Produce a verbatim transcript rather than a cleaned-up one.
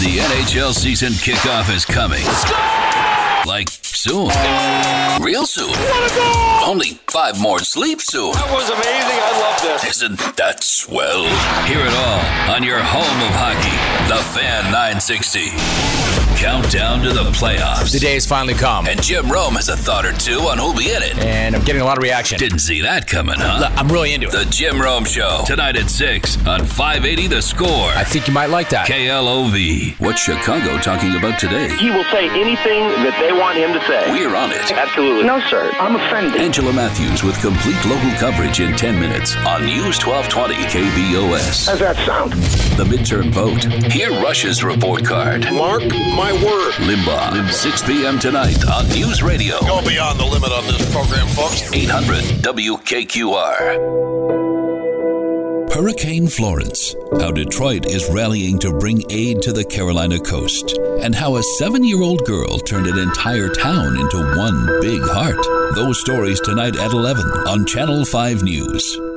The N H L season kickoff is coming. Like soon. Real soon. Only five more sleep soon. That was amazing. I love this. Isn't that swell? Hear it all on your home of hockey, The Fan nine sixty. Countdown to the playoffs. The day has finally come. And Jim Rome has a thought or two on who'll be in it. And I'm getting a lot of reaction. Didn't see that coming, huh? I'm really into it. The Jim Rome Show. Tonight at six on five eighty The Score. I think you might like that. K L O V. What's Chicago talking about today? He will say anything that they want him to say. We're on it. Absolutely. No, sir. I'm offended. Angela Matthews with complete local coverage in ten minutes on News twelve twenty K B O S. How's that sound? The midterm vote. Hear Russia's report card. Mark my word. Limbaugh, six p.m. tonight on News Radio. Go beyond the limit on this program, folks. eight hundred W K Q R. Hurricane Florence. How Detroit is rallying to bring aid to the Carolina coast. And how a seven-year-old girl turned an entire town into one big heart. Those stories tonight at eleven on Channel five News.